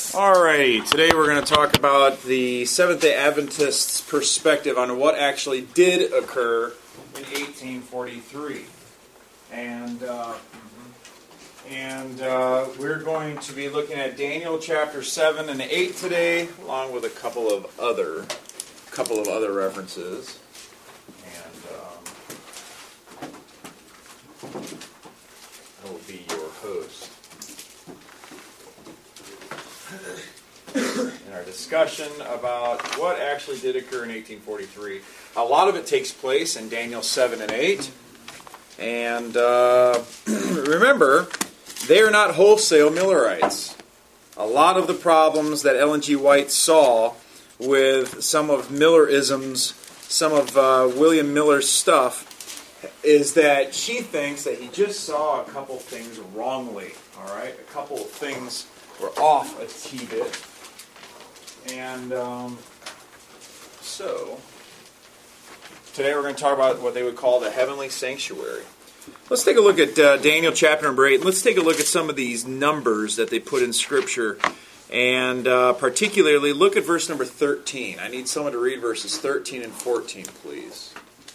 Alrighty, today we're going to talk about the Seventh-day Adventists' perspective on what actually did occur in 1843. And we're going to be looking at Daniel chapter 7 and 8 today, along with a couple of other references. And I will be your host in our discussion about what actually did occur in 1843. A lot of it takes place in Daniel 7 and 8. And remember, they are not wholesale Millerites. A lot of the problems that Ellen G. White saw with some of Millerisms, some of William Miller's stuff, is that she thinks that he just saw a couple things wrongly. All right, a couple of things were off a t-bit. And so, today we're going to talk about what they would call the heavenly sanctuary. Let's take a look at Daniel chapter number 8. Let's take a look at some of these numbers that they put in Scripture. And particularly, look at verse number 13. I need someone to read verses 13 and 14, please.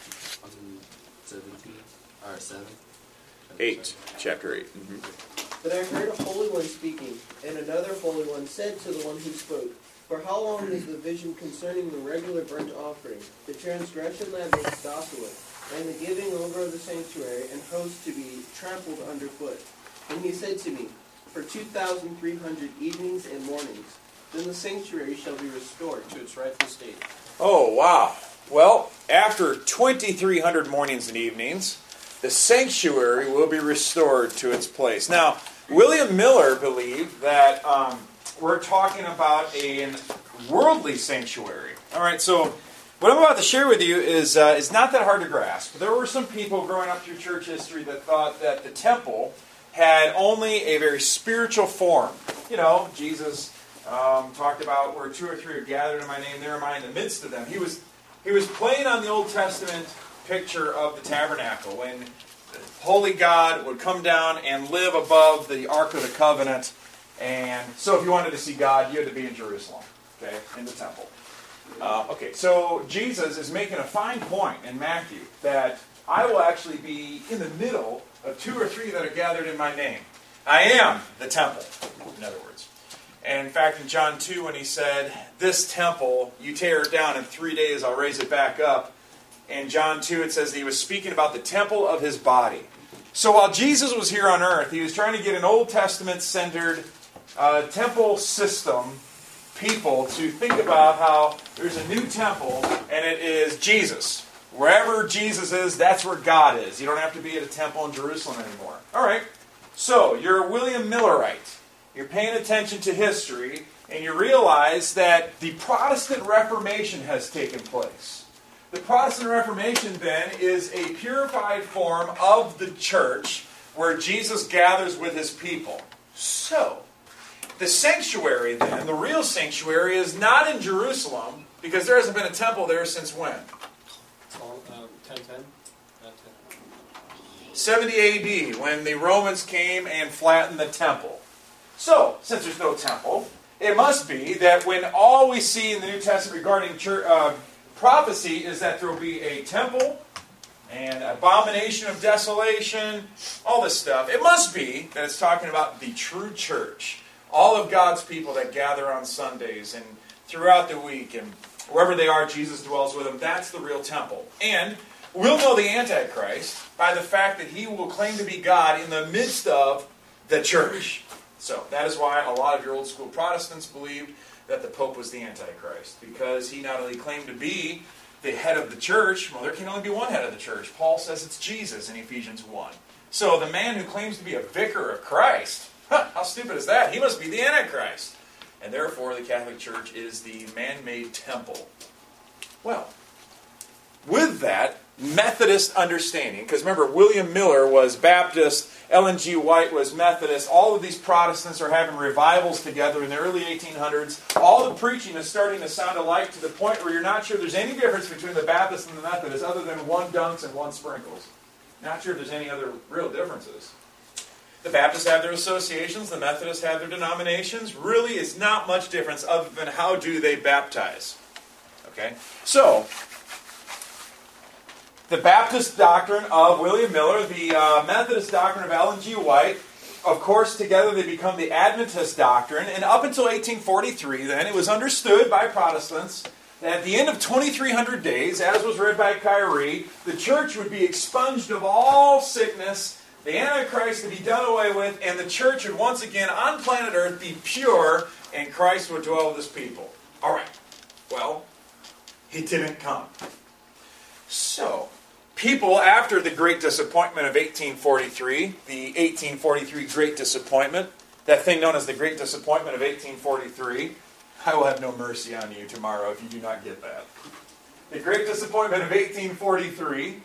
17, or 7? 8, chapter 8. Mm-hmm. But I heard a holy one speaking, and another holy one said to the one who spoke, "For how long is the vision concerning the regular burnt offering, the transgression that makes desolate, and the giving over of the sanctuary and host to be trampled underfoot?" And he said to me, "For 2,300 evenings and mornings, then the sanctuary shall be restored to its rightful state." Oh, wow. Well, after 2,300 mornings and evenings, the sanctuary will be restored to its place. Now, William Miller believed that we're talking about a worldly sanctuary. All right, so what I'm about to share with you is not that hard to grasp. There were some people growing up through church history that thought that the temple had only a very spiritual form. You know, Jesus talked about where two or three are gathered in my name, there am I in the midst of them. He was playing on the Old Testament picture of the tabernacle when the holy God would come down and live above the Ark of the Covenant. And so if you wanted to see God, you had to be in Jerusalem, okay, in the temple. So Jesus is making a fine point in Matthew that I will actually be in the middle of two or three that are gathered in my name. I am the temple, in other words. And in fact, in John 2, when he said, "This temple, you tear it down, in 3 days I'll raise it back up." In John 2, it says that he was speaking about the temple of his body. So while Jesus was here on earth, he was trying to get an Old Testament-centered temple system people to think about how there's a new temple, and it is Jesus. Wherever Jesus is, that's where God is. You don't have to be at a temple in Jerusalem anymore. All right, so you're a William Millerite. You're paying attention to history, and you realize that the Protestant Reformation has taken place. The Protestant Reformation, then, is a purified form of the church where Jesus gathers with his people. So, the sanctuary, then, the real sanctuary, is not in Jerusalem, because there hasn't been a temple there since when? 1010? 70 AD, when the Romans came and flattened the temple. So, since there's no temple, it must be that when all we see in the New Testament regarding church, prophecy is that there will be a temple and abomination of desolation, all this stuff. It must be that it's talking about the true church. All of God's people that gather on Sundays and throughout the week, and wherever they are, Jesus dwells with them. That's the real temple. And we'll know the Antichrist by the fact that he will claim to be God in the midst of the church. So that is why a lot of your old school Protestants believed that the Pope was the Antichrist, because he not only claimed to be the head of the church, well, there can only be one head of the church. Paul says it's Jesus in Ephesians 1. So the man who claims to be a vicar of Christ, how stupid is that? He must be the Antichrist. And therefore, the Catholic Church is the man-made temple. Well, with that Methodist understanding, because remember, William Miller was Baptist, Ellen G. White was Methodist, all of these Protestants are having revivals together in the early 1800s. All the preaching is starting to sound alike to the point where you're not sure there's any difference between the Baptist and the Methodist other than one dunks and one sprinkles. Not sure if there's any other real differences. The Baptists have their associations, the Methodists have their denominations. Really, it's not much difference other than how do they baptize. Okay? So, the Baptist doctrine of William Miller, the Methodist doctrine of Ellen G. White, of course, together they become the Adventist doctrine. And up until 1843, then, it was understood by Protestants that at the end of 2,300 days, as was read by Kyrie, the church would be expunged of all sickness, the Antichrist would be done away with, and the church would once again, on planet Earth, be pure, and Christ would dwell with his people. All right. Well, he didn't come. So, people, after the Great Disappointment of 1843, the 1843 Great Disappointment, that thing known as the Great Disappointment of 1843, I will have no mercy on you tomorrow if you do not get that. The Great Disappointment of 1843,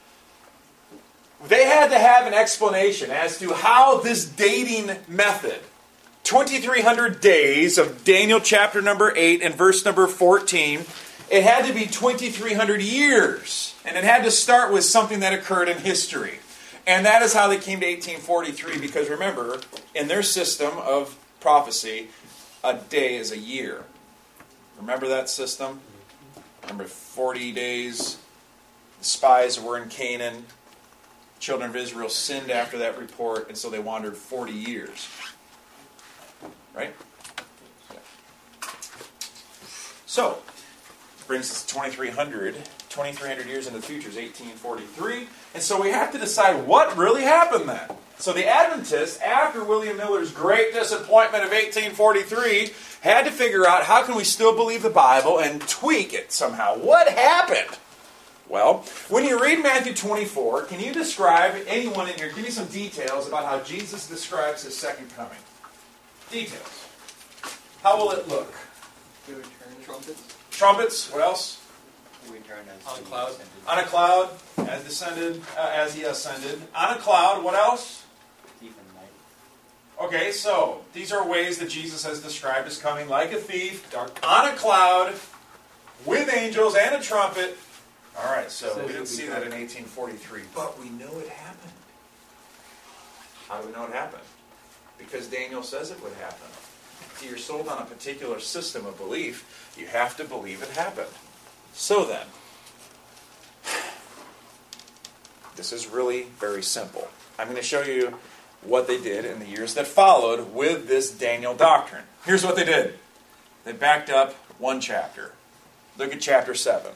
they had to have an explanation as to how this dating method, 2,300 days of Daniel chapter number 8 and verse number 14, it had to be 2,300 years. And it had to start with something that occurred in history. And that is how they came to 1843, because remember, in their system of prophecy, a day is a year. Remember that system? Remember 40 days, the spies were in Canaan, children of Israel sinned after that report, and so they wandered 40 years. Right? Yeah. So, brings us to 2,300 years in the future is 1843. And so we have to decide what really happened then. So the Adventists, after William Miller's Great Disappointment of 1843, had to figure out how can we still believe the Bible and tweak it somehow. What happened? Well, when you read Matthew 24, can you describe, anyone in here, give me some details about how Jesus describes his second coming. Details. How will it look? The return trumpets. Trumpets. What else? On a cloud. On a cloud, as descended, as he ascended. On a cloud. What else? Thief in the night. Okay, so these are ways that Jesus has described as coming like a thief, on a cloud, with angels and a trumpet. All right, so we didn't see that in 1843, but we know it happened. How do we know it happened? Because Daniel says it would happen. If you're sold on a particular system of belief, you have to believe it happened. So then, this is really very simple. I'm going to show you what they did in the years that followed with this Daniel doctrine. Here's what they did. They backed up one chapter. Look at chapter 7.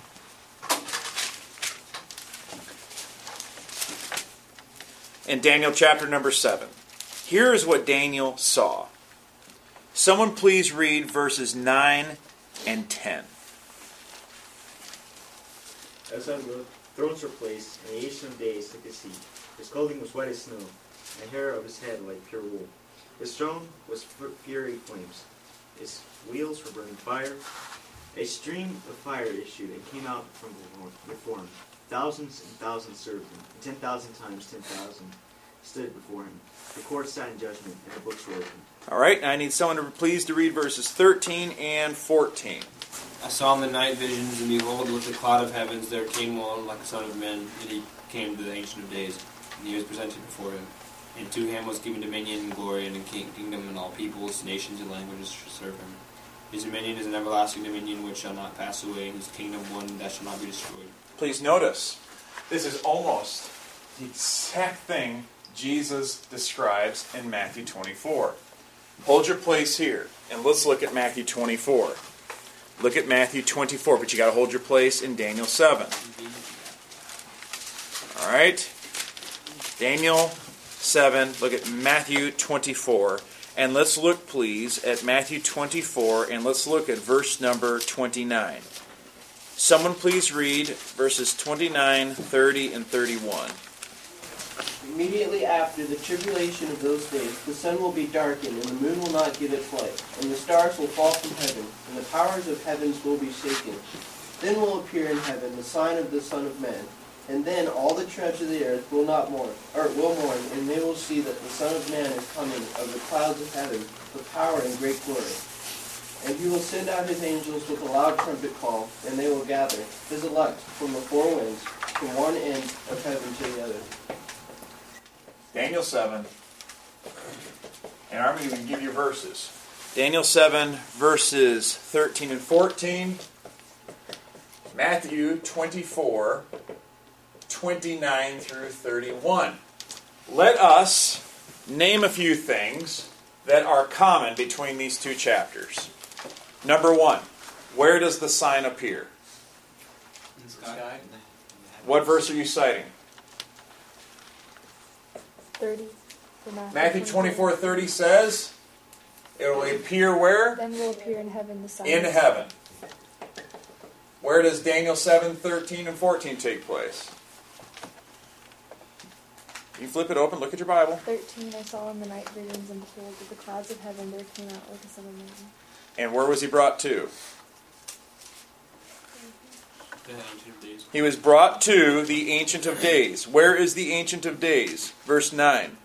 In Daniel chapter number 7. Here is what Daniel saw. Someone please read verses 9 and 10. As I looked, thrones were placed, and the Ancient of Days took his seat. His clothing was white as snow, and the hair of his head like pure wool. His throne was fiery flames. His wheels were burning fire. A stream of fire issued and came out from before him. Thousands and thousands served him, and 10,000 times 10,000 stood before him. The court sat in judgment, and the books were opened. All right, I need someone to please to read verses 13 and 14. I saw in the night visions, and behold, with the cloud of heavens there came one like a son of man, and he came to the Ancient of Days, and he was presented before him. And to him was given dominion and glory, and a kingdom, and all peoples, nations, and languages shall serve him. His dominion is an everlasting dominion which shall not pass away, and his kingdom one that shall not be destroyed. Please notice, this is almost the exact thing Jesus describes in Matthew 24. Hold your place here, and let's look at Matthew 24. Look at Matthew 24, but you got to hold your place in Daniel 7. All right? Daniel 7, look at Matthew 24. And let's look, please, at Matthew 24, and let's look at verse number 29. Someone please read verses 29, 30, and 31. Immediately after the tribulation of those days, the sun will be darkened, and the moon will not give its light, and the stars will fall from heaven, and the powers of heavens will be shaken. Then will appear in heaven the sign of the Son of Man. And then all the tribes of the earth will mourn, and they will see that the Son of Man is coming of the clouds of heaven with power and great glory. And he will send out his angels with a loud trumpet call, and they will gather his elect from the four winds, from one end of heaven to the other. Daniel 7, And I'm going to even give you verses. Daniel 7, verses 13 and 14. Matthew 24, 29 through 31. Let us name a few things that are common between these two chapters. Number 1, where does the sign appear? In the sky. What verse are you citing? 30. Matthew 24:30 says, it will appear where? Then will appear in heaven the sign. In heaven. Where does Daniel 7, 13, and 14 take place? You flip it open, look at your Bible. 13, I saw in the night visions, and behold, with the clouds of heaven there came out like a son of man. And where was he brought to? The Ancient of Days. He was brought to the Ancient of Days. Where is the Ancient of Days? Verse 9.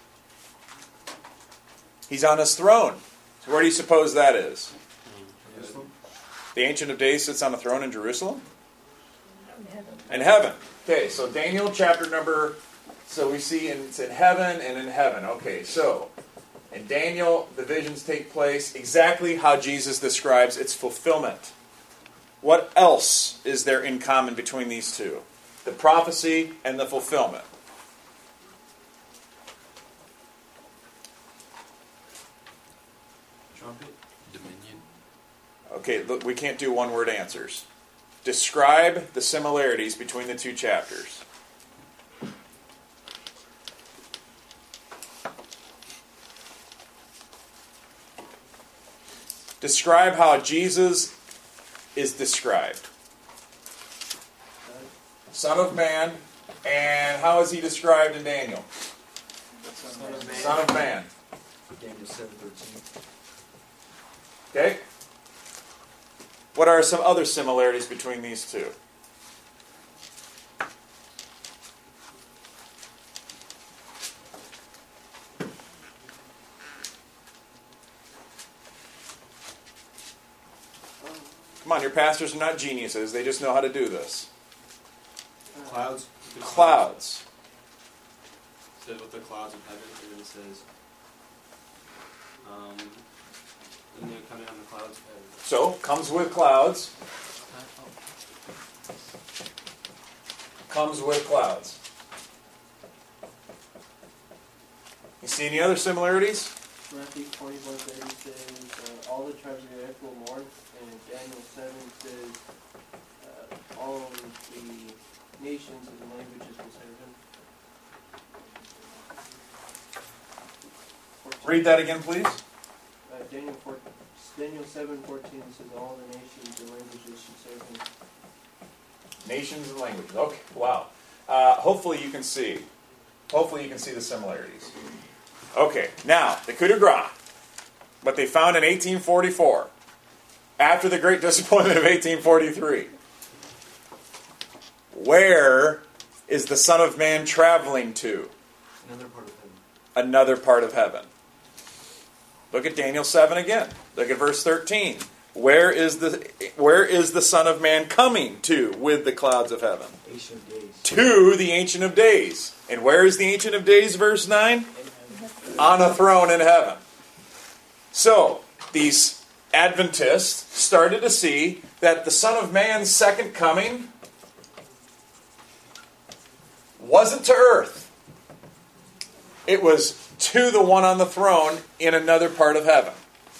He's on his throne. So where do you suppose that is? Jerusalem? The Ancient of Days sits on a throne in Jerusalem? In heaven. In heaven. Okay, so Daniel chapter number... So we see it's in heaven and in heaven. Okay, so in Daniel, the visions take place exactly how Jesus describes its fulfillment. What else is there in common between these two? The prophecy and the fulfillment. Trumpet. Dominion. Okay, look, we can't do one-word answers. Describe the similarities between the two chapters. Describe how Jesus is described. Son of Man. And how is he described in Daniel? Son of Man. Son of Man. Daniel 7:13. Okay? What are some other similarities between these two? Come on, your pastors are not geniuses. They just know how to do this. Clouds. Clouds. It says with the clouds of heaven, and then it says, and they're coming on the clouds of heaven. So, comes with clouds. Comes with clouds. You see any other similarities? Matthew 24:30 says, all the tribes of the earth will mourn, and Daniel 7 says, all of the nations and languages will serve him. Read that again, please. Daniel 7:14 says, all the nations and languages should serve him. Nations and languages. Okay, wow. Hopefully you can see. Hopefully you can see the similarities. Okay, now, the coup de grace. What they found in 1844. After the Great Disappointment of 1843. Where is the Son of Man traveling to? Another part of heaven. Another part of heaven. Look at Daniel 7 again. Look at verse 13. Where is the Son of Man coming to with the clouds of heaven? Ancient of Days. To the Ancient of Days. And where is the Ancient of Days, verse 9? On a throne in heaven. So, these Adventists started to see that the Son of Man's second coming wasn't to earth. It was to the one on the throne in another part of heaven.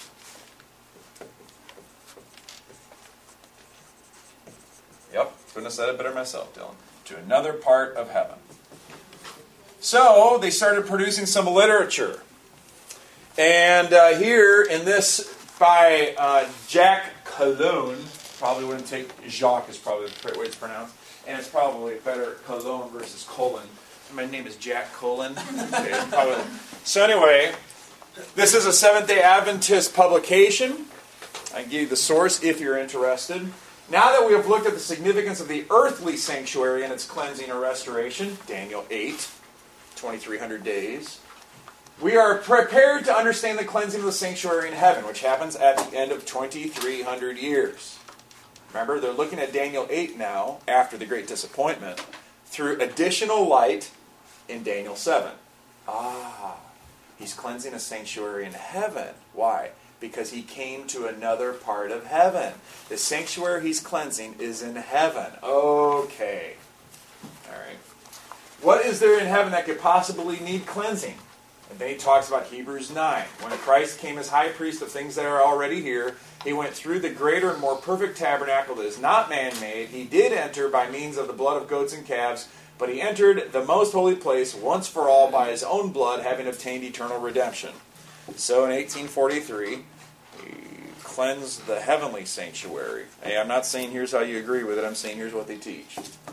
Yep, couldn't have said it better myself, Dylan. To another part of heaven. So, they started producing some literature. And here in this by Jack Cologne, probably wouldn't take Jacques is probably the correct way it's pronounced, and it's probably better Cologne versus Colon. My name is Jack Colon. Okay, probably. So anyway, this is a Seventh-day Adventist publication. I can give you the source if you're interested. Now that we have looked at the significance of the earthly sanctuary and its cleansing or restoration, Daniel 8, 2,300 days, we are prepared to understand the cleansing of the sanctuary in heaven, which happens at the end of 2,300 years. Remember, they're looking at Daniel 8 now, after the Great Disappointment, through additional light in Daniel 7. He's cleansing a sanctuary in heaven. Why? Because he came to another part of heaven. The sanctuary he's cleansing is in heaven. Okay. All right. What is there in heaven that could possibly need cleansing? And then he talks about Hebrews 9. When Christ came as high priest of things that are already here, he went through the greater and more perfect tabernacle that is not man-made. He did enter by means of the blood of goats and calves, but he entered the most holy place once for all by his own blood, having obtained eternal redemption. So in 1843, he cleansed the heavenly sanctuary. Hey, I'm not saying here's how you agree with it. I'm saying here's what they teach.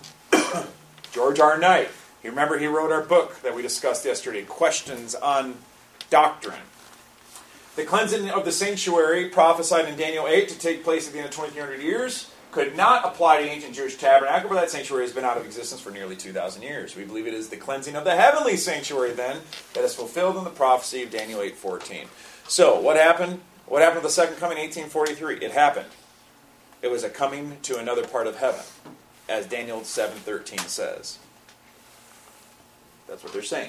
George R. Knight. You remember he wrote our book that we discussed yesterday, Questions on Doctrine. The cleansing of the sanctuary prophesied in Daniel 8 to take place at the end of 2300 years could not apply to the ancient Jewish tabernacle, but that sanctuary has been out of existence for nearly 2,000 years. We believe it is the cleansing of the heavenly sanctuary, then, that is fulfilled in the prophecy of Daniel 8:14. So, what happened? What happened with the second coming in 1843? It happened. It was a coming to another part of heaven, as Daniel 7:13 says. That's what they're saying.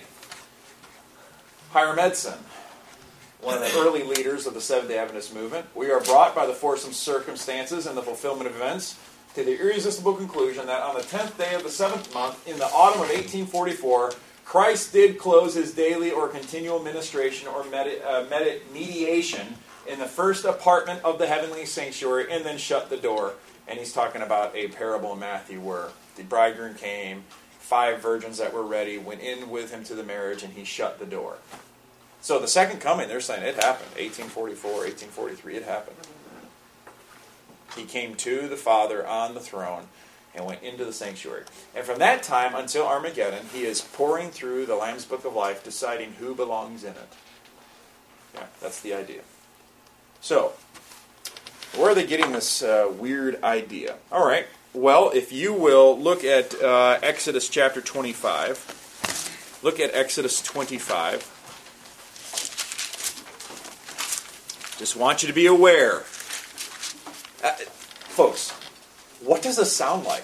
Hiram Edson, one of the early leaders of the Seventh-day Adventist movement, we are brought by the force of circumstances and the fulfillment of events to the irresistible conclusion that on the 10th day of the 7th month, in the autumn of 1844, Christ did close his daily or continual ministration or mediation in the first apartment of the heavenly sanctuary and then shut the door. And he's talking about a parable in Matthew where the bridegroom came, 5 virgins that were ready went in with him to the marriage, and he shut the door. So the second coming, they're saying it happened. 1844, 1843, it happened. He came to the Father on the throne and went into the sanctuary. And from that time until Armageddon, he is pouring through the Lamb's Book of Life, deciding who belongs in it. Yeah, that's the idea. So, where are they getting this weird idea? All right. Well, if you will look at Exodus chapter 25. Look at Exodus 25. Just want you to be aware. Folks, what does this sound like?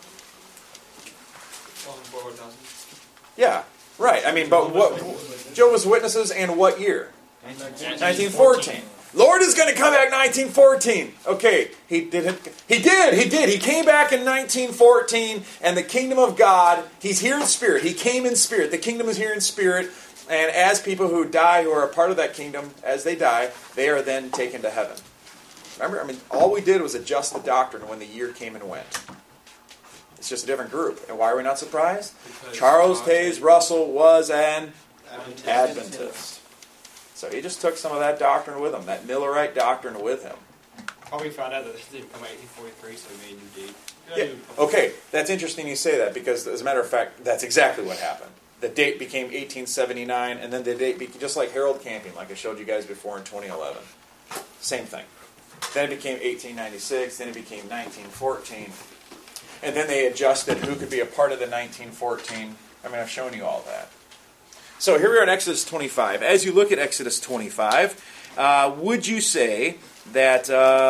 Yeah, right. I mean, but what Jehovah's Witnesses and what year? 1914. Lord is going to come back in 1914. Okay, he did. He came back in 1914, and the kingdom of God, he's here in spirit. He came in spirit. The kingdom is here in spirit, and as people who die, who are a part of that kingdom, as they die, they are then taken to heaven. Remember, I mean, all we did was adjust the doctrine when the year came and went. It's just a different group. And why are we not surprised? Because Charles Taze Russell was an Adventist. So he just took some of that doctrine with him, that Millerite doctrine with him. Oh, we found out that this didn't come out 1843, so we made a new date. Yeah. Okay, that's interesting you say that, because as a matter of fact, that's exactly what happened. The date became 1879, and then the date became just like Harold Camping, like I showed you guys before in 2011. Same thing. Then it became 1896, then it became 1914. And then they adjusted who could be a part of the 1914. I mean, I've shown you all that. So here we are in Exodus 25. As you look at Exodus 25, would you say that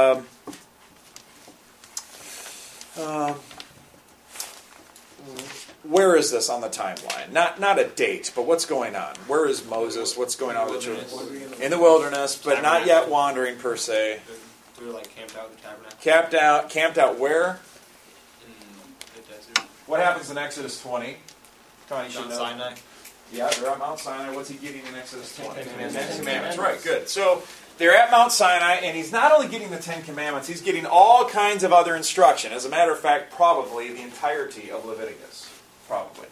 where is this on the timeline? Not a date, but what's going on? Where is Moses? What's going on with the children? In the wilderness, but not yet wandering per se. We were like camped out in the tabernacle. Camped out where? In the desert. What happens in Exodus 20? Tony, you should know. Sinai. Yeah, they're at Mount Sinai. What's he getting in Exodus 20? Ten Commandments. Right, good. So they're at Mount Sinai, and he's not only getting the 10 Commandments, he's getting all kinds of other instruction. As a matter of fact, probably the entirety of Leviticus. Probably.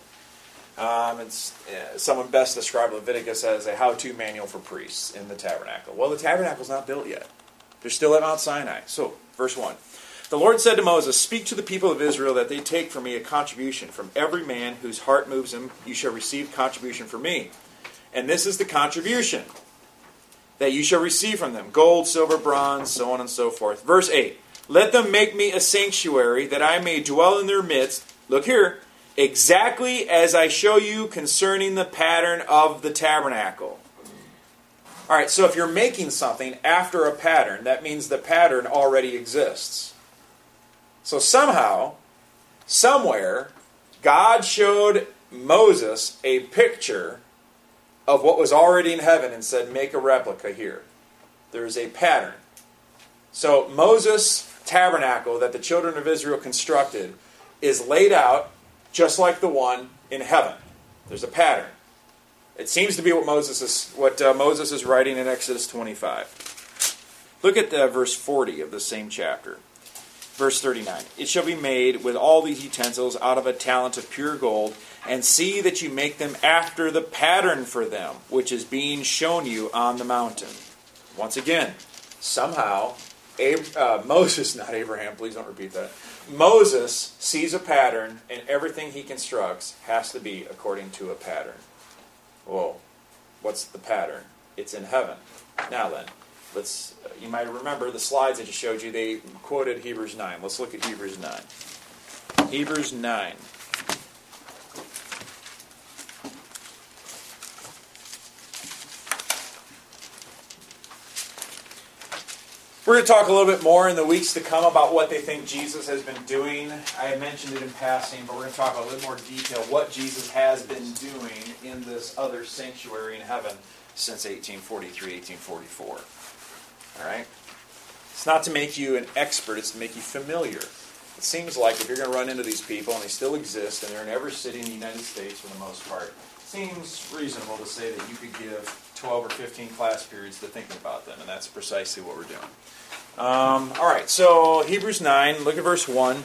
Someone best described Leviticus as a how-to manual for priests in the tabernacle. Well, the tabernacle's not built yet. They're still at Mount Sinai. So, verse 1. The Lord said to Moses, "Speak to the people of Israel that they take from me a contribution. From every man whose heart moves him, you shall receive contribution from me. And this is the contribution that you shall receive from them. Gold, silver, bronze, so on and so forth." Verse 8. "Let them make me a sanctuary, that I may dwell in their midst." Look here. "Exactly as I show you concerning the pattern of the tabernacle." All right, so if you're making something after a pattern, that means the pattern already exists. So somehow, somewhere, God showed Moses a picture of what was already in heaven and said, make a replica here. There is a pattern. So Moses' tabernacle that the children of Israel constructed is laid out just like the one in heaven. There's a pattern. It seems to be what Moses is writing in Exodus 25. Look at verse 40 of the same chapter. Verse 39. It shall be made with all these utensils out of a talent of pure gold, and see that you make them after the pattern for them, which is being shown you on the mountain. Once again, somehow, Moses, not Abraham, please don't repeat that. Moses sees a pattern, and everything he constructs has to be according to a pattern. Whoa, what's the pattern? It's in heaven. Now then, you might remember the slides I just showed you, they quoted Hebrews 9. Let's look at Hebrews 9. Hebrews 9. We're going to talk a little bit more in the weeks to come about what they think Jesus has been doing. I had mentioned it in passing, but we're going to talk a little more detail what Jesus has been doing in this other sanctuary in heaven since 1843, 1844. All right? It's not to make you an expert, it's to make you familiar. It seems like if you're going to run into these people, and they still exist, and they're in every city in the United States for the most part, it seems reasonable to say that you could give 12 or 15 class periods to thinking about them, and that's precisely what we're doing. All right, so Hebrews 9, look at verse 1.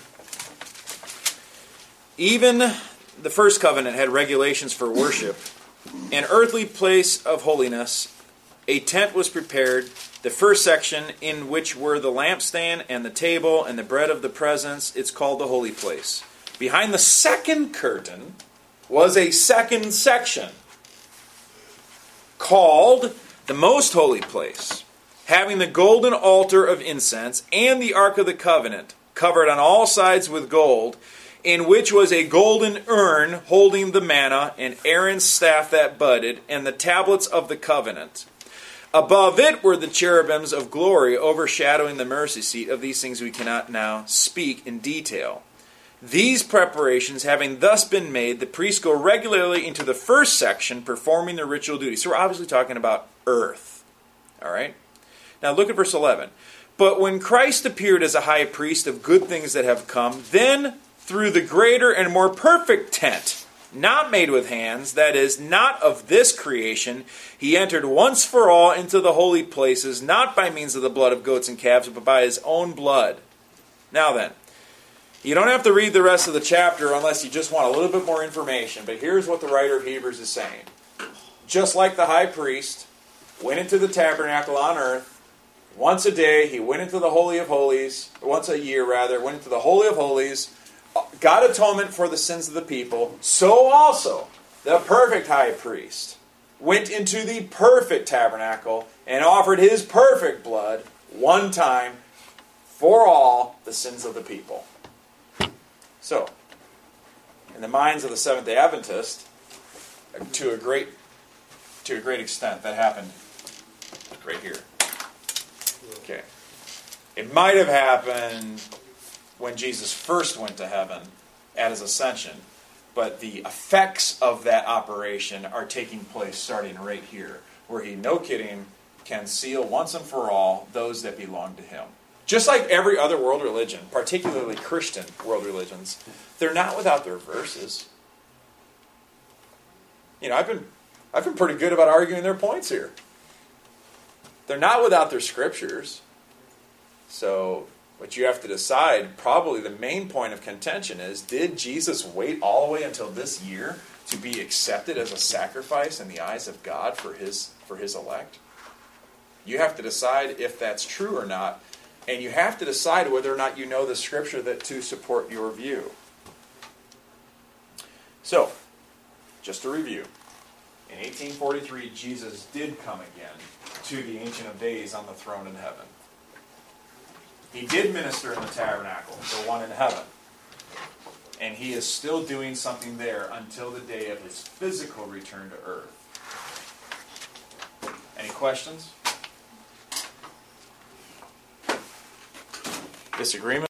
Even the first covenant had regulations for worship. An earthly place of holiness, a tent was prepared, the first section in which were the lampstand and the table and the bread of the presence. It's called the holy place. Behind the second curtain was a second section called the most holy place, having the golden altar of incense and the ark of the covenant, covered on all sides with gold, in which was a golden urn holding the manna, and Aaron's staff that budded, and the tablets of the covenant. Above it were the cherubims of glory overshadowing the mercy seat. Of these things we cannot now speak in detail. These preparations having thus been made, the priests go regularly into the first section, performing their ritual duties. So we're obviously talking about earth. All right? Now look at verse 11. But when Christ appeared as a high priest of good things that have come, then through the greater and more perfect tent, not made with hands, that is, not of this creation, he entered once for all into the holy places, not by means of the blood of goats and calves, but by his own blood. Now then, you don't have to read the rest of the chapter unless you just want a little bit more information, but here's what the writer of Hebrews is saying. Just like the high priest went into the tabernacle on earth, once a day he went into the Holy of Holies, once a year rather, went into the Holy of Holies, got atonement for the sins of the people, so also the perfect high priest went into the perfect tabernacle and offered his perfect blood one time for all the sins of the people. So, in the minds of the Seventh-day Adventist, to a great extent, that happened right here. Okay. It might have happened when Jesus first went to heaven at his ascension, but the effects of that operation are taking place starting right here, where he, no kidding, can seal once and for all those that belong to him. Just like every other world religion, particularly Christian world religions, they're not without their verses. You know, I've been pretty good about arguing their points here. They're not without their scriptures. So what you have to decide, probably the main point of contention is, did Jesus wait all the way until this year to be accepted as a sacrifice in the eyes of God for his elect? You have to decide if that's true or not, and you have to decide whether or not you know the scripture to support your view. So, just to review, in 1843, Jesus did come again to the Ancient of Days on the throne in heaven. He did minister in the tabernacle, the one in heaven. And he is still doing something there until the day of his physical return to earth. Any questions? Disagreement?